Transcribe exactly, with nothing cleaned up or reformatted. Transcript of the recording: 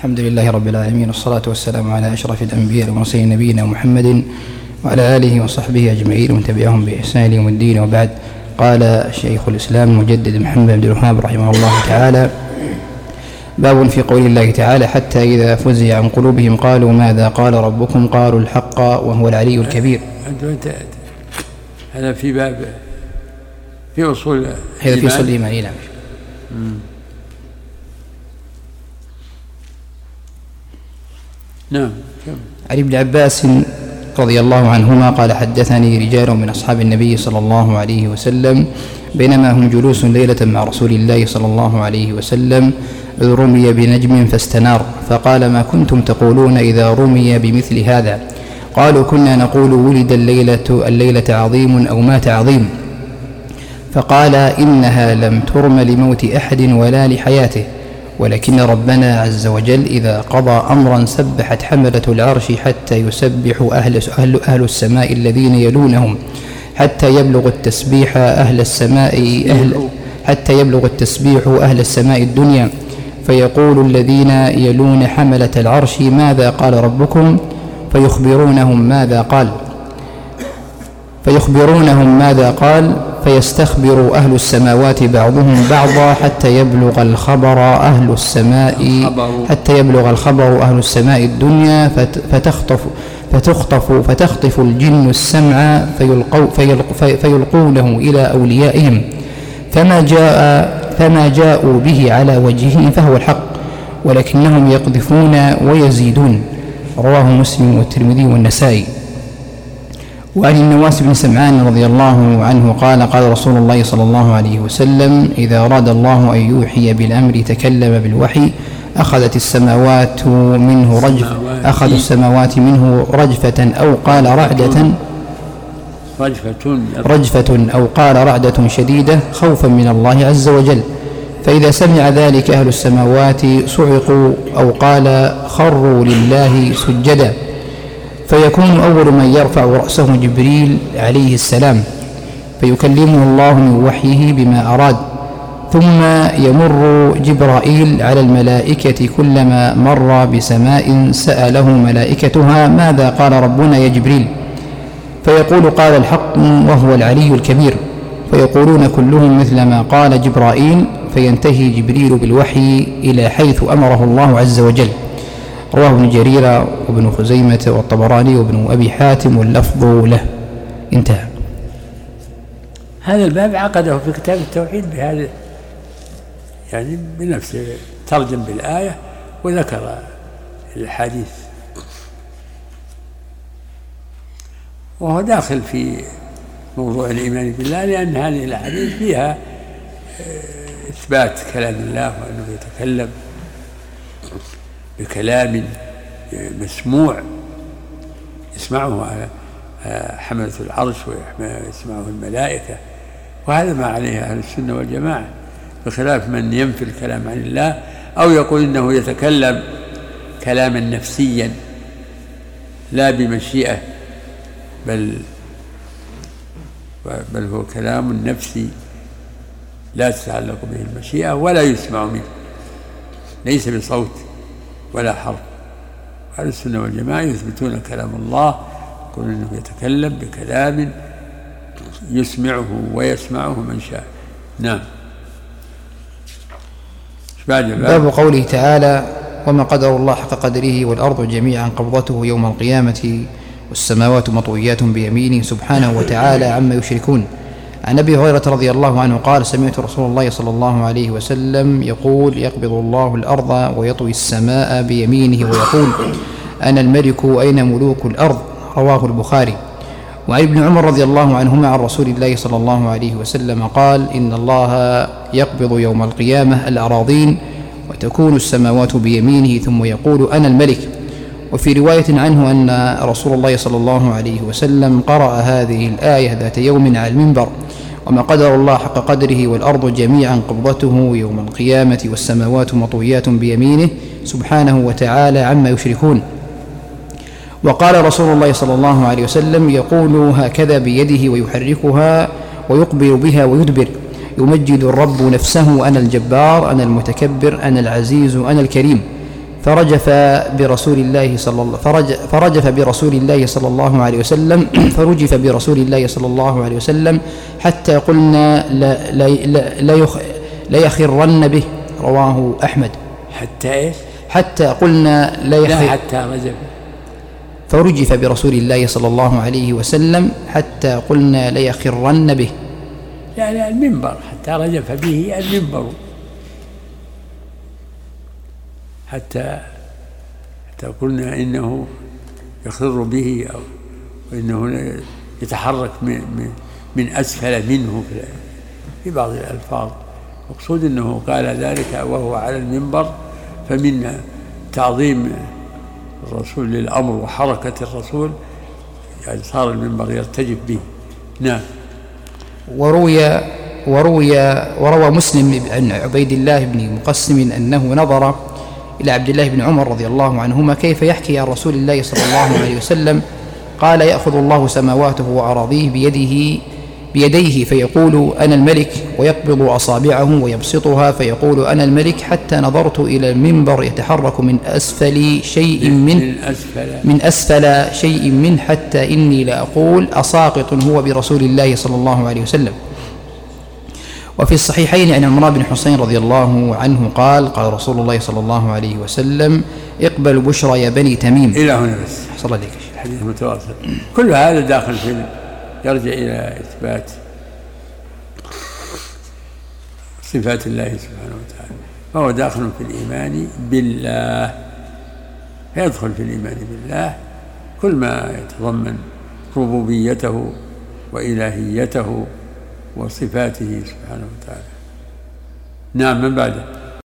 الحمد لله رب العالمين، والصلاة والسلام على أشرف الأنبياء والمرسلين نبينا محمد وعلى آله وصحبه أجمعين ومن تبعهم بإحسان يوم الدين. وبعد، قال شيخ الإسلام المجدد محمد بن الوهاب رحمه الله تعالى: باب في قول الله تعالى: حتى إذا فزع عن قلوبهم قالوا ماذا قال ربكم قالوا الحق وهو العلي الكبير. هذا في باب في أصول هذا في أصول الإيمان. نعم. نعم. عن ابن عباس رضي الله عنهما قال: حدثني رجال من أصحاب النبي صلى الله عليه وسلم بينما هم جلوس ليلة مع رسول الله صلى الله عليه وسلم إذ رمي بنجم فاستنار، فقال: ما كنتم تقولون إذا رمي بمثل هذا؟ قالوا: كنا نقول ولد الليلة, الليلة عظيم أو مات عظيم. فقال: إنها لم ترم لموت أحد ولا لحياته، ولكن ربنا عز وجل إذا قضى أمرا سبحت حملة العرش حتى يسبح أهل, أهل, أهل السماء الذين يلونهم حتى يبلغ التسبيح أهل السماء أهل حتى يبلغ التسبيح أهل السماء الدنيا، فيقول الذين يلون حملة العرش: ماذا قال ربكم؟ فيخبرونهم ماذا قال فيخبرونهم ماذا قال فيستخبر أهل السماوات بعضهم بعضا حتى يبلغ الخبر أهل السماء حتى يبلغ الخبر أهل السماء الدنيا، فتخطف فتخطف فتخطف الجن السمع فيلقو فيلقونه إلى أوليائهم، فما جاء فما جاءوا به على وجهه فهو الحق، ولكنهم يقذفون ويزيدون. رواه مسلم والترمذي والنسائي. وعن النواس بن سمعان رضي الله عنه قال: قال رسول الله صلى الله عليه وسلم: إذا أراد الله أن يوحي بالأمر تكلم بالوحي، أخذت السماوات منه رجف أخذ السماوات منه رجفة أو قال رعدة رجفة رجفة أو قال رعدة شديدة خوفا من الله عز وجل، فإذا سمع ذلك أهل السماوات صعقوا أو قال خروا لله سجدا، فيكون أول من يرفع رأسه جبريل عليه السلام، فيكلمه الله من وحيه بما أراد، ثم يمر جبرائيل على الملائكة كلما مر بسماء سأله ملائكتها: ماذا قال ربنا يا جبريل؟ فيقول: قال الحق وهو العلي الكبير، فيقولون كلهم مثل ما قال جبرائيل، فينتهي جبريل بالوحي إلى حيث أمره الله عز وجل. رواه ابن جرير وابن خزيمة والطبراني وابن أبي حاتم واللفظ له. انتهى. هذا الباب عقده في كتاب التوحيد بهذا، يعني بنفسه ترجم بالآية وذكر الحديث، وهو داخل في موضوع الإيمان بالله، لأن هذه الأحاديث فيها إثبات كلام الله وأنه يتكلم بكلام مسموع يسمعه حملة العرش ويسمعه الملائكة، وهذا ما عليه أهل السنة والجماعة، بخلاف من ينفي الكلام عن الله أو يقول إنه يتكلم كلاما نفسيا لا بمشيئة، بل بل هو كلام نفسي لا تتعلق به المشيئة ولا يسمع منه، ليس بصوت ولا حرف. أهل السنة والجماعة يثبتون كلام الله، يقولون إنه يتكلم بكلام يسمعه ويسمعه من شاء. نعم. باب قوله تعالى: وما قدر الله حق قدره والأرض جميعا قبضته يوم القيامة والسماوات مطويات بيمينه سبحانه وتعالى عما يشركون. عن أبي هريرة رضي الله عنه قال: سمعت رسول الله صلى الله عليه وسلم يقول: يقبض الله الأرض ويطوي السماء بيمينه ويقول: أنا الملك أين ملوك الأرض؟ رواه البخاري. وعن ابن عمر رضي الله عنهما عن رسول الله صلى الله عليه وسلم قال: إن الله يقبض يوم القيامة الأراضين وتكون السماوات بيمينه ثم يقول: أنا الملك. وفي رواية عنه أن رسول الله صلى الله عليه وسلم قرأ هذه الآية ذات يوم على المنبر: وما قدر الله حق قدره والأرض جميعا قبضته يوم القيامة والسماوات مطويات بيمينه سبحانه وتعالى عما يشركون. وقال رسول الله صلى الله عليه وسلم: يقول هكذا بيده ويحركها ويقبل بها ويدبر، يمجد الرب نفسه: أنا الجبار، أنا المتكبر، أنا العزيز، أنا الكريم. فرجف برسول الله صلى الله فرجف برسول الله صلى الله عليه وسلم فرجف برسول الله صلى الله عليه وسلم حتى قلنا لا, لا, لا, لا, يخ لا يخرن به. رواه أحمد. حتى إيش؟ حتى قلنا لا يخر لا حتى رجف فرجف برسول الله صلى الله عليه وسلم حتى قلنا لا يخرن به، يعني المنبر، حتى رجف به المنبر، حتى حتى قلنا إنه يخر به أو إنه يتحرك من, من أسفل منه في بعض الألفاظ. مقصود أنه قال ذلك وهو على المنبر، فمن تعظيم الرسول للأمر وحركة الرسول يعني صار المنبر يرتجف به. نعم. وروي وروي وروى مسلم عن عبيد الله بن مقسم أنه نظر إلى عبد الله بن عمر رضي الله عنهما كيف يحكي عن رسول الله صلى الله عليه وسلم، قال: يأخذ الله سماواته وأراضيه بيده بيديه فيقول أنا الملك، ويقبض أصابعه ويبسطها فيقول أنا الملك، حتى نظرت إلى المنبر يتحرك من أسفل شيء من من أسفل, من أسفل شيء منه، حتى إني لأقول أساقط هو برسول الله صلى الله عليه وسلم. وفي الصحيحين عن عمران بن حسين رضي الله عنه قال: قال رسول الله صلى الله عليه وسلم: اقبلوا بشرى يا بني تميم. إلى هنا بس. صلى الله عليه وسلم. حديث متواصل. كل هذا داخل في يرجع إلى إثبات صفات الله سبحانه وتعالى، فهو داخل في الإيمان بالله، يدخل في الإيمان بالله كل ما يتضمن ربوبيته وإلهيته وصفاته سبحانه وتعالى. نعم. من بعده؟